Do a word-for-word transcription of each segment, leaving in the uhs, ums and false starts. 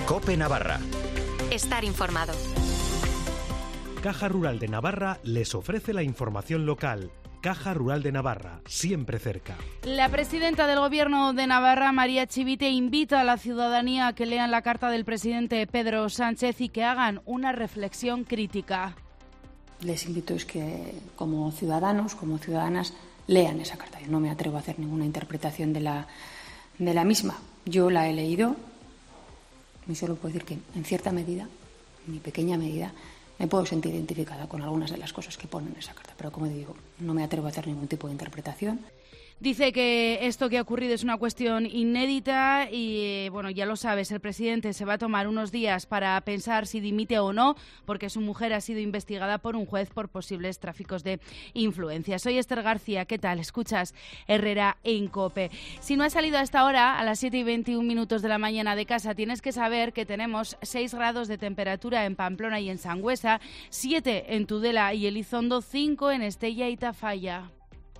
COPE Navarra. Estar informado. Caja Rural de Navarra les ofrece la información local. Caja Rural de Navarra, siempre cerca. La presidenta del Gobierno de Navarra, María Chivite, invita a la ciudadanía a que lean la carta del presidente Pedro Sánchez y que hagan una reflexión crítica. Les invito es que, como ciudadanos, como ciudadanas, lean esa carta. Yo no me atrevo a hacer ninguna interpretación de la, de la misma. Yo la he leído y solo puedo decir que, en cierta medida, en mi pequeña medida, me puedo sentir identificada con algunas de las cosas que pone en esa carta, pero como digo, no me atrevo a hacer ningún tipo de interpretación. Dice que esto que ha ocurrido es una cuestión inédita y, bueno, ya lo sabes, el presidente se va a tomar unos días para pensar si dimite o no, porque su mujer ha sido investigada por un juez por posibles tráficos de influencias. Soy Esther García, ¿qué tal? Escuchas Herrera en COPE. Si no has salido a esta hora, a las siete y veintiún minutos de la mañana de casa, tienes que saber que tenemos seis grados de temperatura en Pamplona y en Sangüesa, siete en Tudela y Elizondo, cinco en Estella y Tafalla.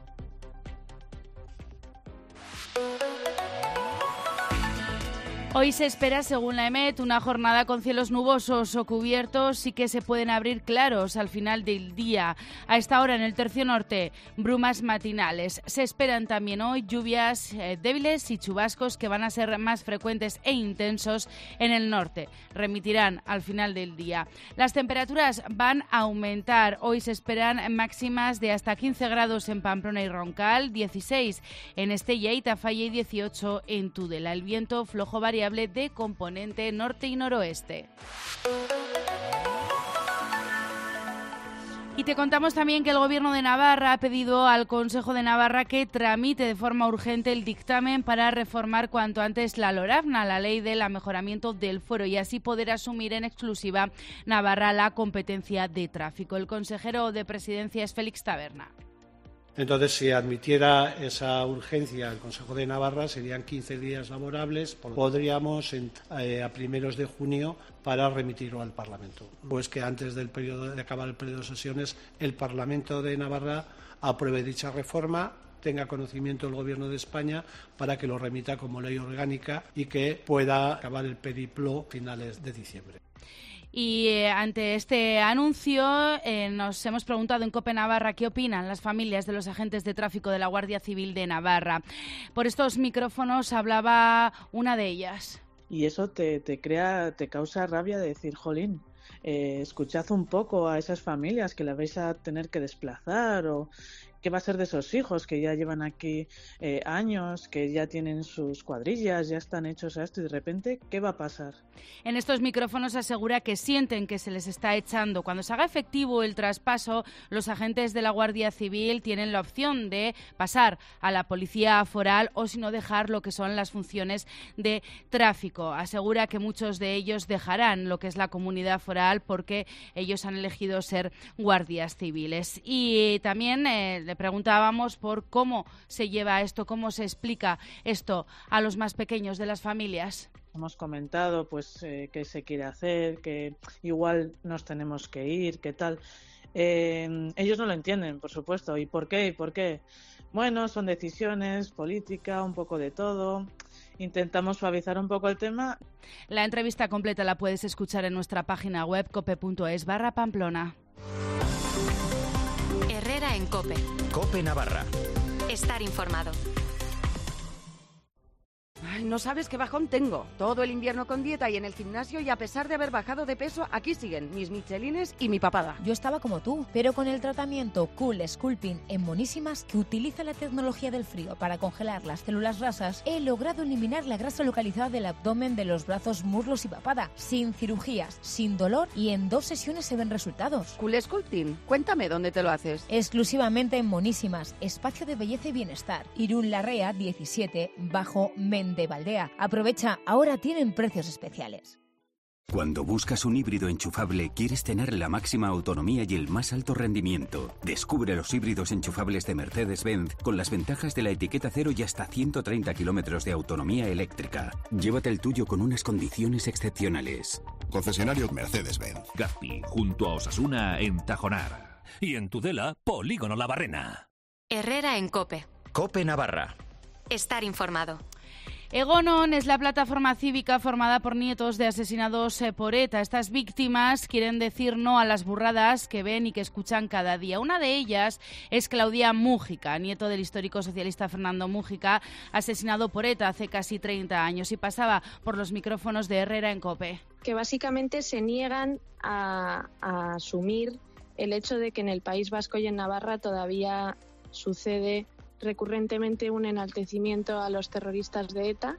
Hoy se espera, según la EMET, una jornada con cielos nubosos o cubiertos y que se pueden abrir claros al final del día. A esta hora en el tercio norte, brumas matinales. Se esperan también hoy lluvias eh, débiles y chubascos que van a ser más frecuentes e intensos en el norte. Remitirán al final del día. Las temperaturas van a aumentar. Hoy se esperan máximas de hasta quince grados en Pamplona y Roncal, dieciséis en Estella y Tafalla y dieciocho en Tudela. El viento flojo variable de componente norte y noroeste. Y te contamos también que el Gobierno de Navarra ha pedido al Consejo de Navarra que tramite de forma urgente el dictamen para reformar cuanto antes la LORAFNA, la Ley del Mejoramiento del Fuero, y así poder asumir en exclusiva Navarra la competencia de tráfico. El consejero de Presidencia es Félix Taberna. Entonces, si admitiera esa urgencia el Consejo de Navarra, serían quince días laborables. Podríamos, eh, a primeros de junio, para remitirlo al Parlamento. Pues que antes del periodo de acabar el periodo de sesiones, el Parlamento de Navarra apruebe dicha reforma, tenga conocimiento el Gobierno de España para que lo remita como ley orgánica y que pueda acabar el periplo a finales de diciembre. Y eh, ante este anuncio eh, nos hemos preguntado en COPE Navarra qué opinan las familias de los agentes de tráfico de la Guardia Civil de Navarra. Por estos micrófonos hablaba una de ellas. Y eso te, te crea, te causa rabia de decir, jolín, eh, escuchad un poco a esas familias que la vais a tener que desplazar, o qué va a ser de esos hijos que ya llevan aquí eh, años, que ya tienen sus cuadrillas, ya están hechos a esto, y de repente, ¿qué va a pasar? En estos micrófonos asegura que sienten que se les está echando. Cuando se haga efectivo el traspaso, los agentes de la Guardia Civil tienen la opción de pasar a la Policía Foral o, si no, dejar lo que son las funciones de tráfico. Asegura que muchos de ellos dejarán lo que es la comunidad foral porque ellos han elegido ser guardias civiles. Y también eh, le preguntábamos por cómo se lleva esto, cómo se explica esto a los más pequeños de las familias. Hemos comentado pues eh, qué se quiere hacer, que igual nos tenemos que ir, qué tal. Eh, ellos no lo entienden, por supuesto. ¿Y por qué? ¿Y por qué? Bueno, son decisiones, política, un poco de todo. Intentamos suavizar un poco el tema. La entrevista completa la puedes escuchar en nuestra página web cope.es barra Pamplona. Herrera en COPE. COPE Navarra. Estar informado. Ay, no sabes qué bajón tengo. Todo el invierno con dieta y en el gimnasio, y a pesar de haber bajado de peso, aquí siguen mis michelines y mi papada. Yo estaba como tú, pero con el tratamiento Cool Sculpting en Monísimas, que utiliza la tecnología del frío para congelar las células grasas, he logrado eliminar la grasa localizada del abdomen, de los brazos, muslos y papada, sin cirugías, sin dolor, y en dos sesiones se ven resultados. Cool Sculpting, cuéntame dónde te lo haces. Exclusivamente en Monísimas, espacio de belleza y bienestar. Irún Larrea diecisiete, bajo Mende Valdea. Aprovecha, ahora tienen precios especiales. Cuando buscas un híbrido enchufable, quieres tener la máxima autonomía y el más alto rendimiento. Descubre los híbridos enchufables de Mercedes-Benz con las ventajas de la etiqueta cero y hasta ciento treinta kilómetros de autonomía eléctrica. Llévate el tuyo con unas condiciones excepcionales. Concesionario Mercedes-Benz. Gazpi, junto a Osasuna, en Tajonar. Y en Tudela, Polígono La Barrena. Herrera en COPE. COPE Navarra. Estar informado. Egonon es la plataforma cívica formada por nietos de asesinados por ETA. Estas víctimas quieren decir no a las burradas que ven y que escuchan cada día. Una de ellas es Claudia Mújica, nieto del histórico socialista Fernando Mújica, asesinado por ETA hace casi treinta años, y pasaba por los micrófonos de Herrera en COPE. Que básicamente se niegan a, a asumir el hecho de que en el País Vasco y en Navarra todavía sucede recurrentemente un enaltecimiento a los terroristas de ETA,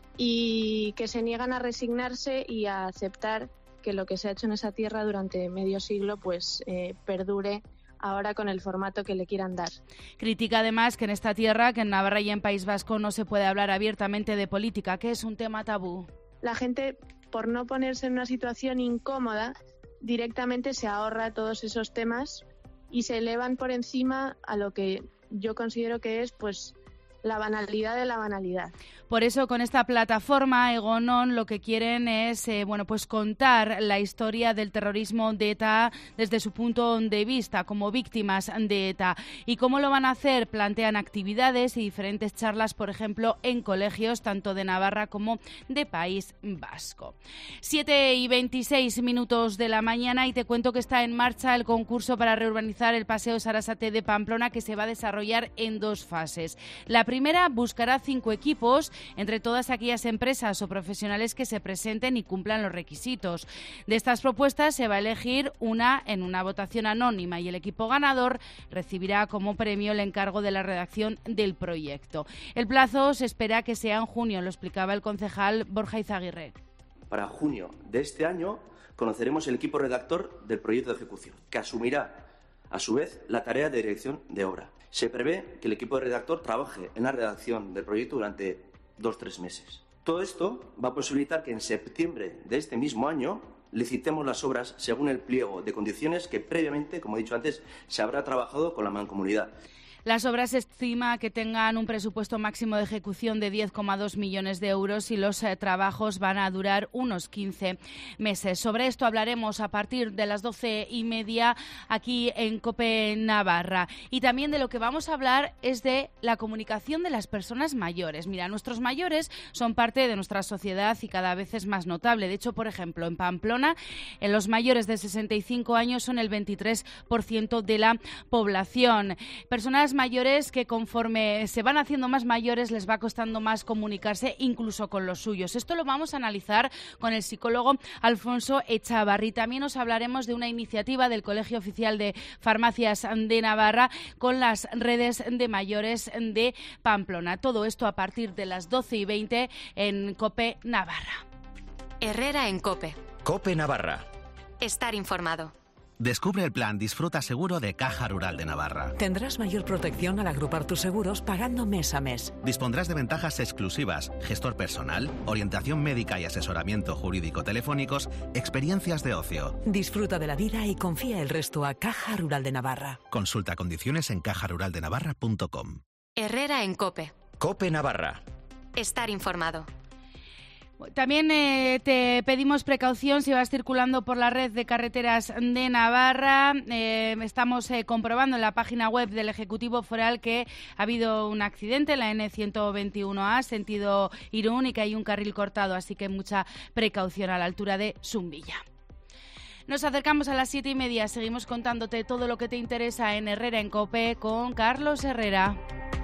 y que se niegan a resignarse y a aceptar que lo que se ha hecho en esa tierra durante medio siglo pues eh, perdure ahora con el formato que le quieran dar. Critica además que en esta tierra, que en Navarra y en País Vasco, no se puede hablar abiertamente de política, que es un tema tabú. La gente, por no ponerse en una situación incómoda, directamente se ahorra todos esos temas y se elevan por encima a lo que yo considero que es pues la banalidad de la banalidad. Por eso, con esta plataforma, Egonon lo que quieren es eh, bueno, pues contar la historia del terrorismo de ETA desde su punto de vista, como víctimas de ETA. ¿Y cómo lo van a hacer? Plantean actividades y diferentes charlas, por ejemplo, en colegios tanto de Navarra como de País Vasco. siete y veintiséis minutos de la mañana, y te cuento que está en marcha el concurso para reurbanizar el Paseo Sarasate de Pamplona, que se va a desarrollar en dos fases. La primera buscará cinco equipos entre todas aquellas empresas o profesionales que se presenten y cumplan los requisitos. De estas propuestas se va a elegir una en una votación anónima, y el equipo ganador recibirá como premio el encargo de la redacción del proyecto. El plazo se espera que sea en junio, lo explicaba el concejal Borja Izaguirre. Para junio de este año conoceremos el equipo redactor del proyecto de ejecución, que asumirá a su vez la tarea de dirección de obra. Se prevé que el equipo de redactor trabaje en la redacción del proyecto durante dos o tres meses. Todo esto va a posibilitar que en septiembre de este mismo año licitemos las obras según el pliego de condiciones que previamente, como he dicho antes, se habrá trabajado con la Mancomunidad. Las obras se estima que tengan un presupuesto máximo de ejecución de diez coma dos millones de euros y los eh, trabajos van a durar unos quince meses. Sobre esto hablaremos a partir de las doce y media aquí en COPE Navarra. Y también de lo que vamos a hablar es de la comunicación de las personas mayores. Mira, nuestros mayores son parte de nuestra sociedad y cada vez es más notable. De hecho, por ejemplo, en Pamplona, en los mayores de sesenta y cinco años son el veintitrés por ciento de la población. Personas mayores que conforme se van haciendo más mayores les va costando más comunicarse incluso con los suyos. Esto lo vamos a analizar con el psicólogo Alfonso Echavarri. También os hablaremos de una iniciativa del Colegio Oficial de Farmacias de Navarra con las redes de mayores de Pamplona. Todo esto a partir de las doce y veinte en COPE Navarra. Herrera en COPE. COPE Navarra. Estar informado. Descubre el plan Disfruta Seguro de Caja Rural de Navarra. Tendrás mayor protección al agrupar tus seguros pagando mes a mes. Dispondrás de ventajas exclusivas, gestor personal, orientación médica y asesoramiento jurídico telefónicos, experiencias de ocio. Disfruta de la vida y confía el resto a Caja Rural de Navarra. Consulta condiciones en caja rural de navarra punto com. Herrera en COPE. COPE Navarra. Estar informado. También eh, te pedimos precaución si vas circulando por la red de carreteras de Navarra. Eh, estamos eh, comprobando en la página web del Ejecutivo Foral que ha habido un accidente en la ene ciento veintiuno a, sentido Irún, y que hay un carril cortado, así que mucha precaución a la altura de Zumbilla. Nos acercamos a las siete y media. Seguimos contándote todo lo que te interesa en Herrera en COPE con Carlos Herrera.